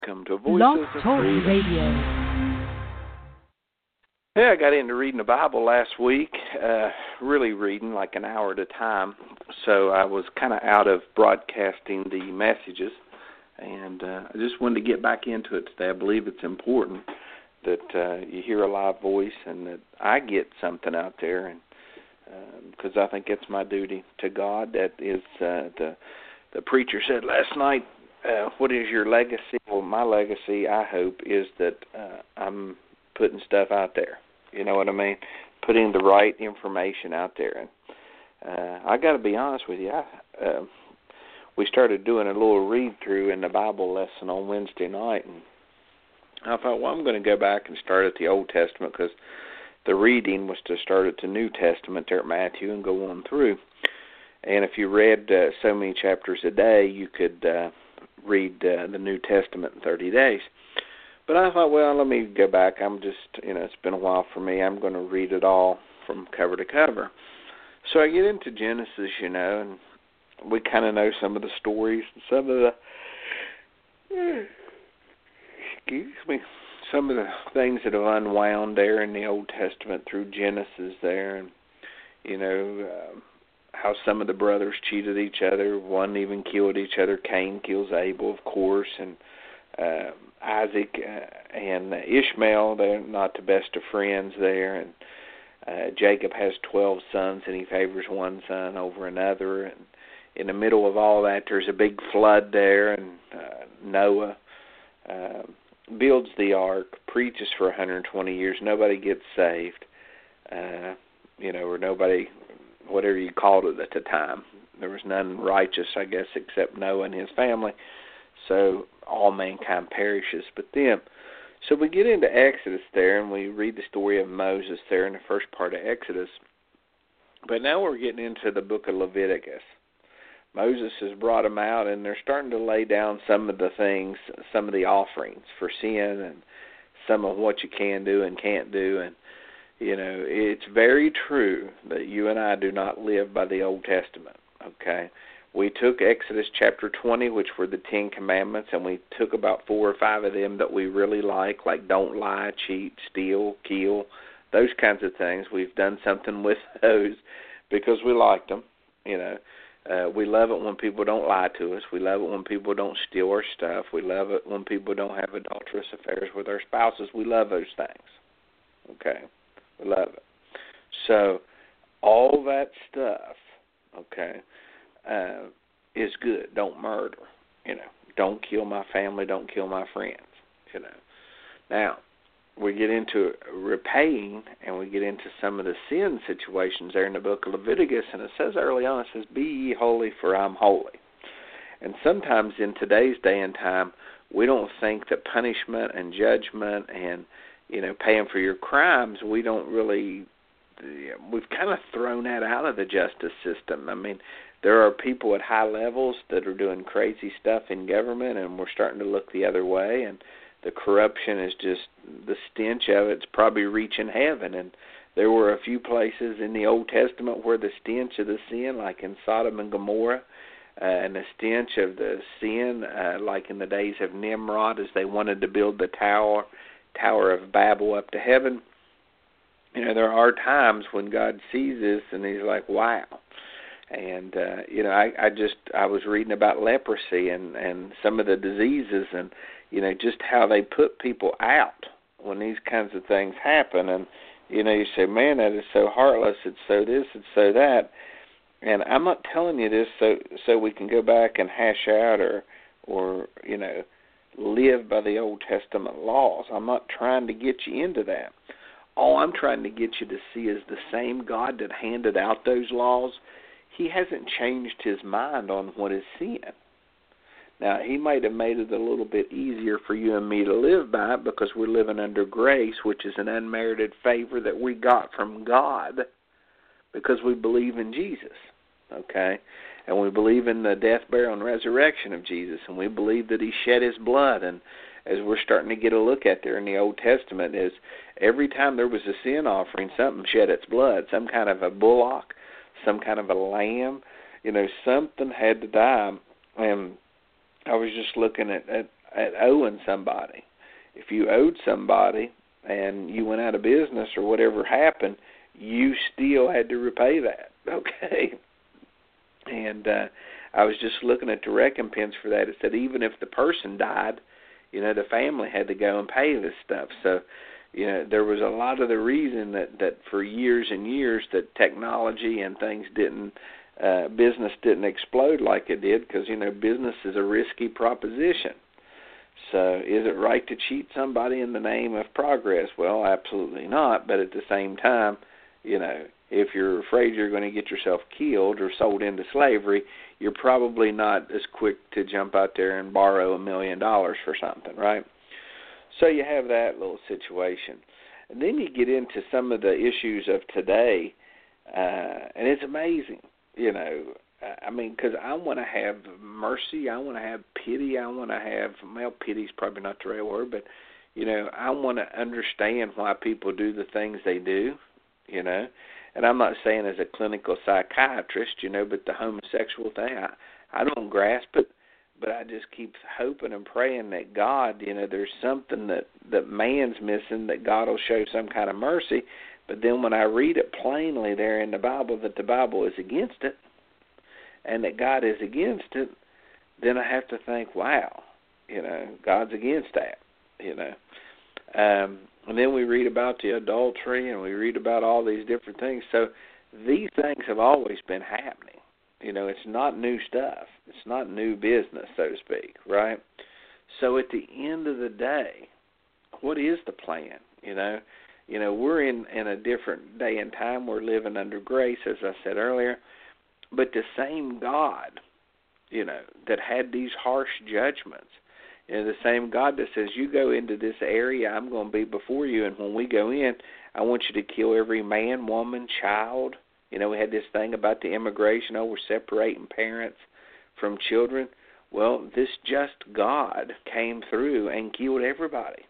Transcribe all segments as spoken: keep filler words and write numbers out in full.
Welcome to Voices Blog of Talk Freedom. Radio. Hey, I got into reading the Bible last week, uh, really reading like an hour at a time, so I was kind of out of broadcasting the messages, and uh, I just wanted to get back into it today. I believe it's important that uh, you hear a live voice and that I get something out there, and because uh, I think it's my duty to God. That is, uh, the, the preacher said last night, Uh, what is your legacy? Well, my legacy, I hope, is that uh, I'm putting stuff out there. You know what I mean? Putting the right information out there. And uh, I got to be honest with you. I, uh, we started doing a little read-through in the Bible lesson on Wednesday night, and I thought, well, I'm going to go back and start at the Old Testament because the reading was to start at the New Testament there at Matthew and go on through. And if you read uh, so many chapters a day, you could uh, read uh, the New Testament in thirty days. But I thought, well, let me go back. I'm just, you know, it's been a while for me. I'm going to read it all from cover to cover. So I get into Genesis, you know, and we kind of know some of the stories, and some of the, excuse me, some of the things that have unwound there in the Old Testament through Genesis there, and, you know, uh, how some of the brothers cheated each other. One even killed each other. Cain kills Abel, of course, and uh, Isaac uh, and Ishmael, they're not the best of friends there. And uh, Jacob has twelve sons, and he favors one son over another. And in the middle of all that, there's a big flood there, and uh, Noah uh, builds the ark, preaches for one hundred twenty years. Nobody gets saved, uh, you know, or nobody, whatever you called it at the time. There was none righteous, I guess, except Noah and his family. So all mankind perishes but them. So we get into Exodus there, and we read the story of Moses there in the first part of Exodus. But now we're getting into the book of Leviticus. Moses has brought them out, and they're starting to lay down some of the things, some of the offerings for sin, and some of what you can do and can't do. And you know, it's very true that you and I do not live by the Old Testament, okay? We took Exodus chapter twenty, which were the Ten Commandments, and we took about four or five of them that we really like, like don't lie, cheat, steal, kill, those kinds of things. We've done something with those because we liked them, you know. Uh, we love it when people don't lie to us. We love it when people don't steal our stuff. We love it when people don't have adulterous affairs with our spouses. We love those things, okay? Love it. So all that stuff, okay, uh, is good. Don't murder, you know. Don't kill my family. Don't kill my friends, you know. Now, we get into repaying, and we get into some of the sin situations there in the book of Leviticus, and it says early on, it says, be ye holy, for I'm holy. And sometimes in today's day and time, we don't think that punishment and judgment and you know, paying for your crimes, we don't really, we've kind of thrown that out of the justice system. I mean, there are people at high levels that are doing crazy stuff in government, and we're starting to look the other way, and the corruption is just, the stench of it's probably reaching heaven. And there were a few places in the Old Testament where the stench of the sin, like in Sodom and Gomorrah, uh, and the stench of the sin, uh, like in the days of Nimrod as they wanted to build the tower, Tower of Babel up to heaven. You know, there are times when God sees this and he's like, wow. And, uh, you know, I, I just, I was reading about leprosy and, and some of the diseases and, you know, just how they put people out when these kinds of things happen. And, you know, you say, man, that is so heartless. It's so this, it's so that. And I'm not telling you this so, so we can go back and hash out or, or, you know, live by the Old Testament laws. I'm not trying to get you into that. All I'm trying to get you to see is the same God that handed out those laws. He hasn't changed his mind on what is sin. Now, he might have made it a little bit easier for you and me to live by it because we're living under grace, which is an unmerited favor that we got from God because we believe in Jesus, okay? And we believe in the death, burial, and resurrection of Jesus, and we believe that he shed his blood. And as we're starting to get a look at there in the Old Testament, is every time there was a sin offering, something shed its blood, some kind of a bullock, some kind of a lamb, you know, something had to die. And I was just looking at, at at owing somebody. If you owed somebody and you went out of business or whatever happened, you still had to repay that, okay? And uh, I was just looking at the recompense for that. It said even if the person died, you know, the family had to go and pay this stuff. So, you know, there was a lot of the reason that, that for years and years that technology and things didn't, uh, business didn't explode like it did because, you know, business is a risky proposition. So is it right to cheat somebody in the name of progress? Well, absolutely not. But at the same time, you know, if you're afraid you're going to get yourself killed or sold into slavery, you're probably not as quick to jump out there and borrow a million dollars for something, right? So you have that little situation. And then you get into some of the issues of today, uh, and it's amazing, you know. I mean, because I want to have mercy, I want to have pity, I want to have, well, pity's probably not the right word, but, you know, I want to understand why people do the things they do, you know. And I'm not saying as a clinical psychiatrist, you know, but the homosexual thing, I, I don't grasp it, but I just keep hoping and praying that God, you know, there's something that, that man's missing, that God will show some kind of mercy. But then when I read it plainly there in the Bible that the Bible is against it, and that God is against it, then I have to think, wow, you know, God's against that, you know. Um, and then we read about the adultery, and we read about all these different things. So these things have always been happening. You know, it's not new stuff. It's not new business, so to speak, right? So at the end of the day, what is the plan, you know? You know, we're in, in a different day and time. We're living under grace, as I said earlier. But the same God, you know, that had these harsh judgments, you know, the same God that says, you go into this area, I'm going to be before you, and when we go in, I want you to kill every man, woman, child. You know, we had this thing about the immigration, oh, we're separating parents from children. Well, this just God came through and killed everybody.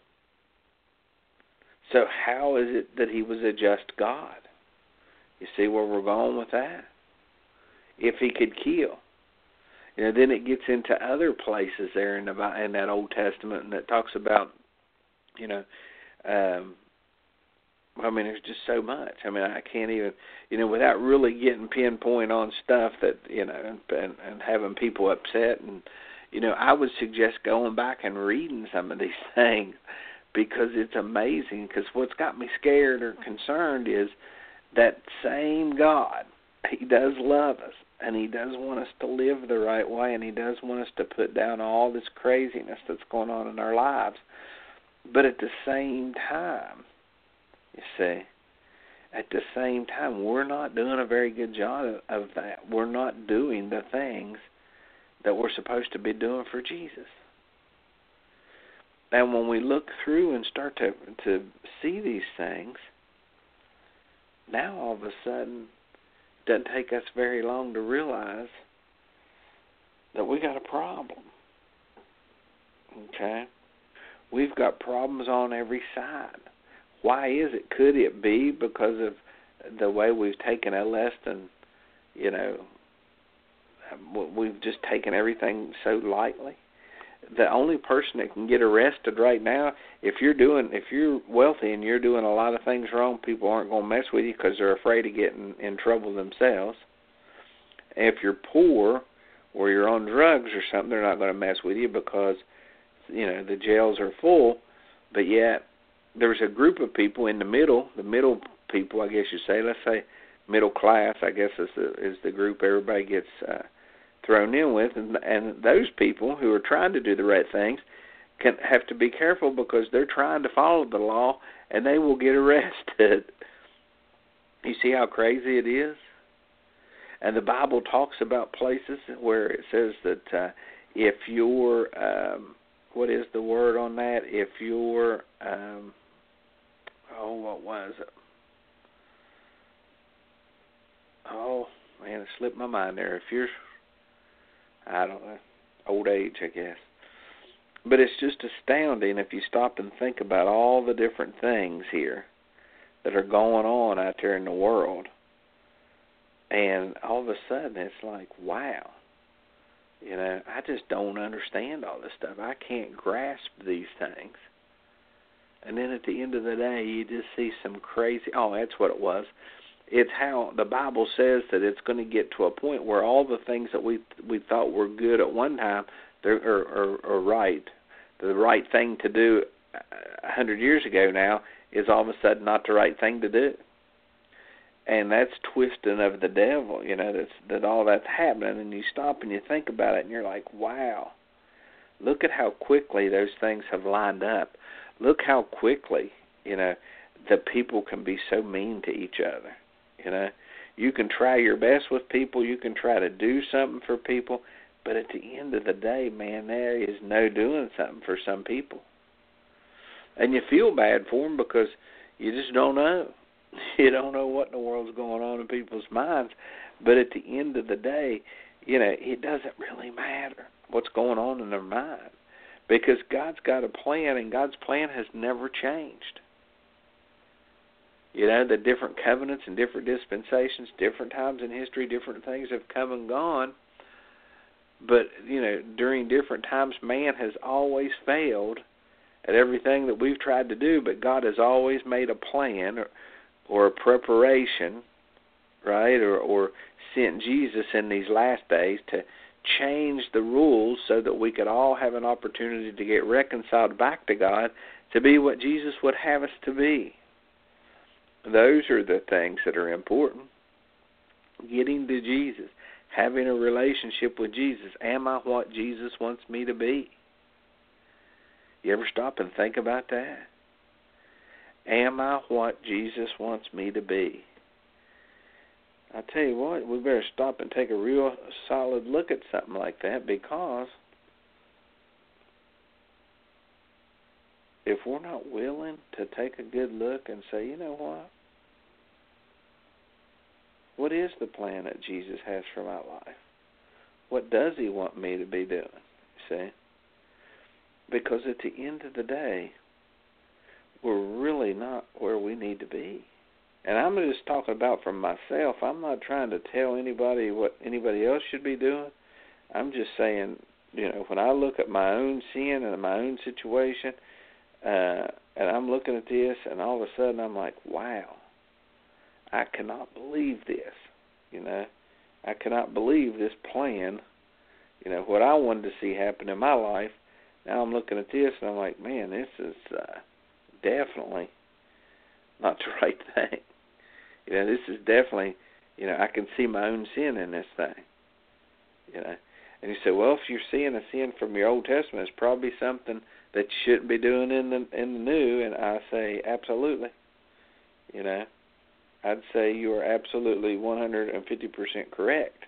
So how is it that he was a just God? You see where we're going with that? If he could kill. You know, then it gets into other places there in the in that Old Testament, and it talks about, you know, um, I mean, there's just so much. I mean, I can't even, you know, without really getting pinpoint on stuff that, you know, and, and having people upset. And, you know, I would suggest going back and reading some of these things because it's amazing. Because what's got me scared or concerned is that same God, he does love us. And he does want us to live the right way, and he does want us to put down all this craziness that's going on in our lives. But at the same time, you see, at the same time, we're not doing a very good job of that. We're not doing the things that we're supposed to be doing for Jesus. And when we look through and start to to see these things, now all of a sudden, it doesn't take us very long to realize that we got a problem. Okay? We've got problems on every side. Why is it? Could it be because of the way we've taken a less than, you know, we've just taken everything so lightly? The only person that can get arrested right now, if you're doing, if you're wealthy and you're doing a lot of things wrong, people aren't going to mess with you because they're afraid of getting in trouble themselves. If you're poor or you're on drugs or something, they're not going to mess with you because, you know, the jails are full. But yet, there's a group of people in the middle, the middle people, I guess you say, let's say middle class, I guess is the, is the group everybody gets uh, thrown in with, and, and those people who are trying to do the right things can have to be careful because they're trying to follow the law and they will get arrested. You see how crazy it is? And the Bible talks about places where it says that uh, if you're, um, what is the word on that? If you're, um, oh, what was it? Oh, man, it slipped my mind there. If you're, I don't know, old age, I guess. But it's just astounding if you stop and think about all the different things here that are going on out there in the world. And all of a sudden, it's like, wow. You know, I just don't understand all this stuff. I can't grasp these things. And then at the end of the day, you just see some crazy, oh, that's what it was. It's how the Bible says that it's going to get to a point where all the things that we we thought were good at one time they're, are, are, are right. The right thing to do a hundred years ago now is all of a sudden not the right thing to do. And that's twisting of the devil, you know, that's, that all that's happening. And you stop and you think about it and you're like, wow, look at how quickly those things have lined up. Look how quickly, you know, the people can be so mean to each other. You know, you can try your best with people, you can try to do something for people, but at the end of the day, man, there is no doing something for some people. And you feel bad for them because you just don't know. You don't know what in the world's going on in people's minds. But at the end of the day, you know, it doesn't really matter what's going on in their mind because God's got a plan, and God's plan has never changed. You know, the different covenants and different dispensations, different times in history, different things have come and gone. But, you know, during different times, man has always failed at everything that we've tried to do, but God has always made a plan or, or a preparation, right, or, or sent Jesus in these last days to change the rules so that we could all have an opportunity to get reconciled back to God to be what Jesus would have us to be. Those are the things that are important. Getting to Jesus, having a relationship with Jesus. Am I what Jesus wants me to be? You ever stop and think about that? Am I what Jesus wants me to be? I tell you what, we better stop and take a real solid look at something like that, because if we're not willing to take a good look and say, you know what? What is the plan that Jesus has for my life? What does he want me to be doing? See? Because at the end of the day, we're really not where we need to be. And I'm just talking about from myself. I'm not trying to tell anybody what anybody else should be doing. I'm just saying, you know, when I look at my own sin and my own situation, uh, and I'm looking at this, and all of a sudden I'm like, wow, I cannot believe this. You know, I cannot believe this plan. You know, what I wanted to see happen in my life. Now I'm looking at this, and I'm like, man, this is uh, definitely not the right thing. You know, this is definitely, you know, I can see my own sin in this thing. You know, and you say, well, if you're seeing a sin from your Old Testament, it's probably something that you shouldn't be doing in the in the New. And I say, absolutely. You know, I'd say you are absolutely one hundred fifty percent correct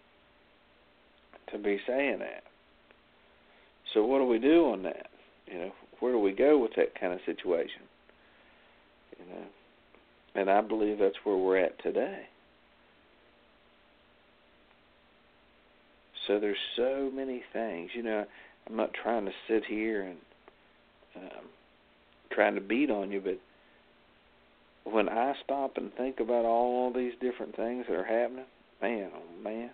to be saying that. So what do we do on that? You know, where do we go with that kind of situation? You know, and I believe that's where we're at today. So there's so many things. You know, I'm not trying to sit here and um, trying to beat on you, but when I stop and think about all these different things that are happening, man, oh man,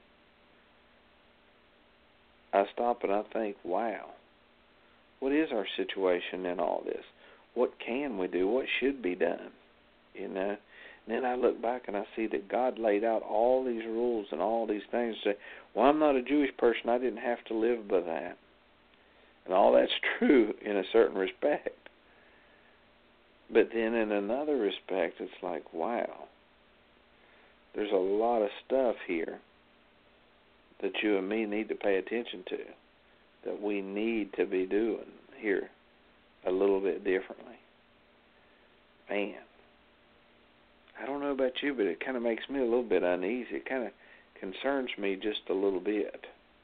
I stop and I think, wow, what is our situation in all this? What can we do? What should be done? You know? And then I look back and I see that God laid out all these rules and all these things. Say, well, I'm not a Jewish person. I didn't have to live by that. And all that's true in a certain respect. But then in another respect, it's like, wow, there's a lot of stuff here that you and me need to pay attention to, that we need to be doing here a little bit differently. Man, I don't know about you, but it kind of makes me a little bit uneasy. It kind of concerns me just a little bit.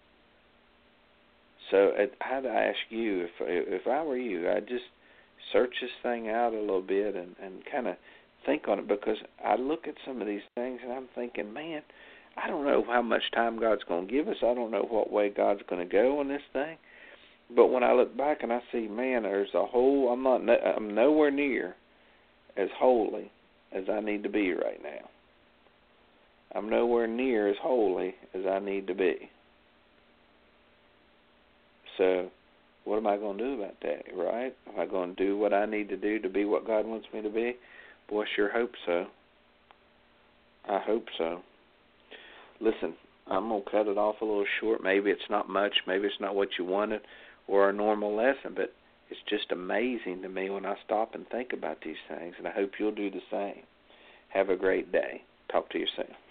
So I'd ask you, if if I were you, I'd just search this thing out a little bit and, and kind of think on it, because I look at some of these things and I'm thinking, man, I don't know how much time God's going to give us. I don't know what way God's going to go on this thing. But when I look back and I see, man, there's a whole, I'm not, I'm nowhere near as holy as I need to be right now. I'm nowhere near as holy as I need to be. So what am I going to do about that, right? Am I going to do what I need to do to be what God wants me to be? Boy, I sure hope so. I hope so. Listen, I'm going to cut it off a little short. Maybe it's not much. Maybe it's not what you wanted or a normal lesson, but it's just amazing to me when I stop and think about these things, and I hope you'll do the same. Have a great day. Talk to you soon.